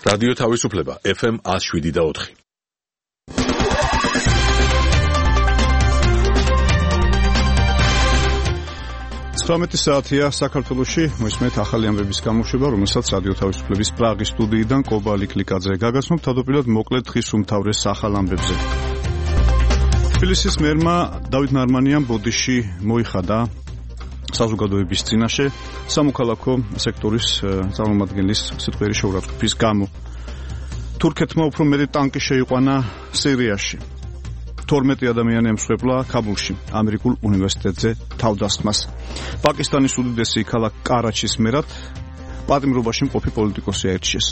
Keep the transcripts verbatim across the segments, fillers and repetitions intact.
რადიო თავისუფლება ეფ ემ one oh seven და four. ცხრამეტი საათია საქართველოში, მოისმენთ ახალი ამბების გამოშვება, რომელსაც რადიო თავისუფლების პრაღის სტუდიიდან კობალი კლიკაძე გაგაცნობ, თავდაპირველად მოკლედ დღის უმთავრეს ახალ ამბებზე. თბილისის მერმა დავით ნარმანიამ ბოდიში მოიხადა საზოგადოების წინაშე სამოქალაქო სექტორის წარმომადგენლის სიტყვიერი შეურაცხყოფის გამო. თურქეთმა უფრო მეტი ტანკი შეიყვანა სირიაში. თორმეტი ადამიანი ემსხვერპლა ქაბულში ამერიკულ უნივერსიტეტზე თავდასხმას. პაკისტანის უდიდესი ქალაქ კარაჩის მერად პატიმრობაში მყოფი პოლიტიკოსი აირჩიეს.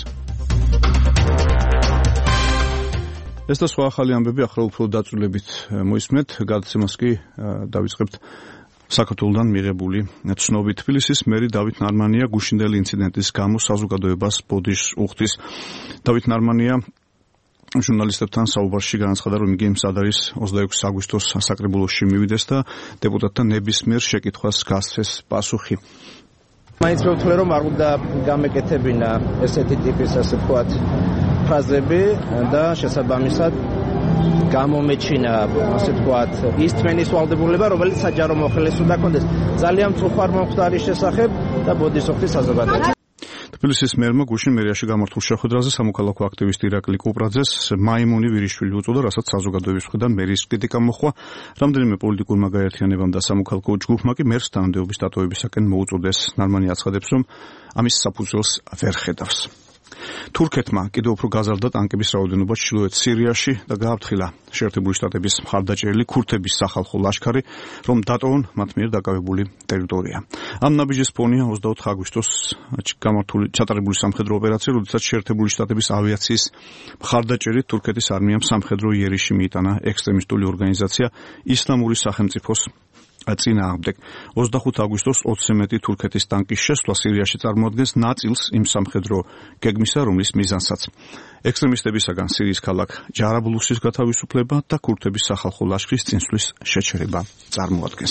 ეს და სხვა ახალი ამბები ახლა უფრო დაწვრილებით მოისმენთ, გადაცემას კი დავიწყებთ საქართველოსთან მიღებული ცნობით. თბილისის მერი დავით ნარმანია გუშინდელი ინციდენტის გამო საზოგადოებას ბოდიშს უხდის. დავით ნარმანია ჟურნალისტებთან საუბარში განაცხადა, რომ იგი მზად არის ოცდაექვსი აგვისტოს საკრებულოში მივიდეს და დეპუტატთა ნებისმიერ შეკითხვას გასცეს პასუხი. მაინც მევთვლე, რომ არ უნდა გამეკეთებინა ესეთი ტიპის, ასე ვთქვათ, ფრაზები და შესაბამისად გამომეჩინა, ასე ვთქვათ, ის თმენის ვალდებულება, რომელიც საჯარო მოხელეს უნდა კონდეს. ძალიან მწუხარ მომხდარის შესახებ და ბოდიშს უხდის საზოგადოებას. თბილისის მერმა გუშინ მერიაში გამართულ შეხვედრაზე სამოქალაქო აქტივისტი ირაკლი კუპრაძეს მაიმუნი ვირიშვილი უწოდა, რასაც საზოგადოების მხრიდან მერის კრიტიკა მოჰყვა. რამდენიმე პოლიტიკურმა გაერთიანებამ და სამოქალაქო ჯგუფმა კი მერს თანამდებობის დატოვებისაკენ მოუწოდეს. ნარმანი აცხადებს, რომ ამის საფუძველს ვერ ხედავს. თურქეთმა კიდევ უფრო გაზარდა ტანკების რაოდენობა ჩრდილოეთ სირიაში და გააფრთხილა შეერთებული შტატების მხარდაჭერილი ქურთების სახალხო ლაშქარი, რომ დატოვონ მათ მიერ დაკავებული ტერიტორია. ამ ნაბიჯის ფონია ოცდაოთხი აგვისტოს გამართული ჩატარებული სამხედრო ოპერაცია, როდესაც შეერთებული შტატების ავიაციის მხარდაჭერით თურქეთის არმიამ სამხედრო იერიში მიიტანა ექსტრემისტული ორგანიზაცია ისლამური სახელმწიფოს წინააღმდეგ. ოცდახუთი აგვისტოს ოცზე მეტი თურქეთის ტანკის შესვლა სირიაში წარმოადგენს ნაწილს იმ სამხედრო გეგმისა, რომლის მიზანსაც ექსტრემისტებისაგან სირიის ქალაქ ჯარაბლუსის გათავისუფლება და ქურთების სახალხო ლაშქრის წინსვლის შეჩერება წარმოადგენს.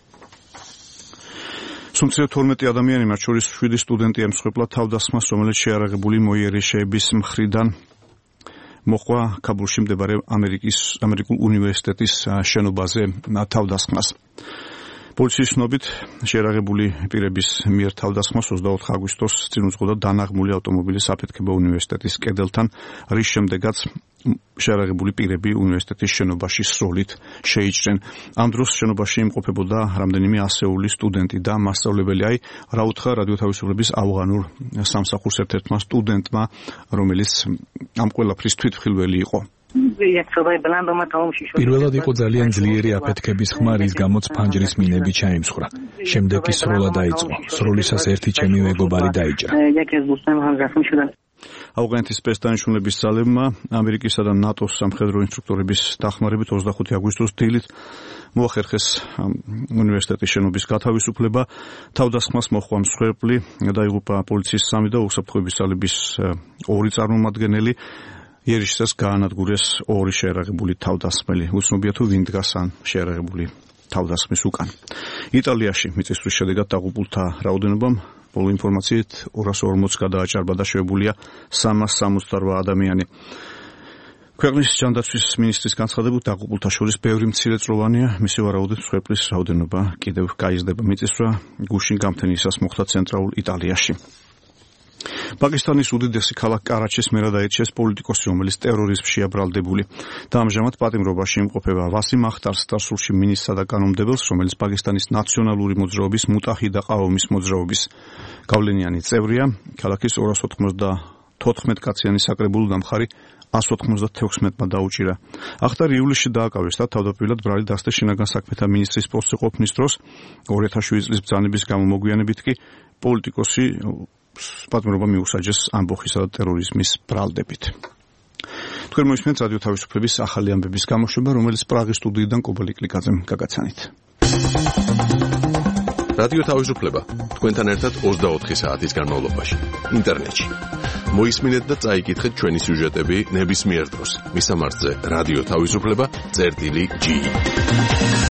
სულ თორმეტი ადამიანი, მათ შორის შვიდი სტუდენტი ემსხვერპლა თავდასხმას, რომელიც შეარაღებული მოიერიშეების მხრიდან მოხდა ქაბულში მდებარე ამერიკის ამერიკულ უნივერსიტეტის შენობაზე თავდასხმას. პოლიციის ცნობით შეარაღებული პირების მიერ თავდასხმას ოცდაოთხი აგვისტოს წინ უძღოდა დანაღმული ავტომობილის აფეთქება უნივერსიტეტის კედელთან, რის შემდეგაც შეარაღებული პირები უნივერსიტეტის შენობაში სროლით შეიჭრნენ. ამ დროს შენობაში იმყოფებოდა რამდენიმე ასეული სტუდენტი და მასწავლებელი. აი, რა უთხრა რადიო თავისუფლების ავღანურ სამსახურს ერთ-ერთმა სტუდენტმა, რომელიც ამ ყველაფრის თვითმხილველი იყო. პირველად იყო ძალიან ძლიერი აფეთქების ხმა, რის გამოც ფანჯრის მინები ჩაიმსხვრა. შემდეგ კი სროლა დაიწყო. სროლისას ერთი ჩემი მეგობარი დაიჭრა. ავღანეთის სპეცდანიშნულების ძალებმა ამერიკისა და ნატოს სამხედრო ინსტრუქტორების დახმარებით ოცდახუთი აგვისტოს დილით მოახერხეს უნივერსიტეტის შენობის გათავისუფლება. თავდასხმას მოჰყვა მსხვერპლი, დაიღუპა პოლიციის სამი და უსაფრთხოების ძალების ორი წარმომადგენელი. იერიშსაც გაანადგურეს ორი შეარაღებული თავდასხმელი. უცნობია თუ ვინ დგას ამ შეარაღებული თავდასხმის უკან. იტალიაში მიწისძვრის შედეგად დაღუპულთა რაოდენობამ ბოლო ინფორმაციით ორას ორმოც გადააჭარბა და შეებულია სამას სამოცდაოთხ ადამიანი. ქვეყნის ჯანდაცვის მინისტრის განცხადებით დაღუპულთა შორის ბევრი მცირეწლოვანია, მისი ვარაუდით მსხვერპლის რაოდენობა კიდევ გაიზრდება. მიწისძვრა გუშინ გამთენიისას მოხდა ცენტრალურ იტალიაში. პაკისტანის უდიდესი ქალაქ კარაჩის მერად აირჩიეს პოლიტიკოსი, რომელიც ტერორიზმშია ბრალდებული და ამჟამად პატიმრობაში იმყოფება. ვასიმ ახტარს დასრულში მინისტრსა და კანონმდებელს, რომელიც პაკისტანის ნაციონალური მოძრაობის მუტაჰიდა ყავმის მოძრაობის გავლენიანი წევრია. ქალაქის ორას ოთხმოცდათოთხმეტ კაციანი საკრებულო დამხარი εκατს ოცდაათექვსმეტმა დაუჭირა. ახტარი ივლისში დააკავეს და თავდაპირველად ბრალი დასდეს შინაგან საქმეთა მინისტრის პოსტზე ყოფნის დროს. ორი ათას შვიდი წლის ბრძანების გამო მოგვიანებით კი პოლიტიკოსი პატიმრობა მიუსაჯეს ამბოხისა და ტერორიზმის ბრალდებით. თქვენ მოისმენთ რადიო თავისუფლების ახალი ამბების გამოშვება, რომელიც პრაღის სტუდიიდან კობალი კლიკაძემ გაგაცანით. რადიო თავისუფლება თქვენთან ერთად ოცდაოთხი საათის განმავლობაში ინტერნეტში. მოისმინეთ და წაიკითხეთ ჩვენი სიუჟეტები ნებისმიერ დროს. მისამართზე რადიო თავისუფლება წერტილი ჯი.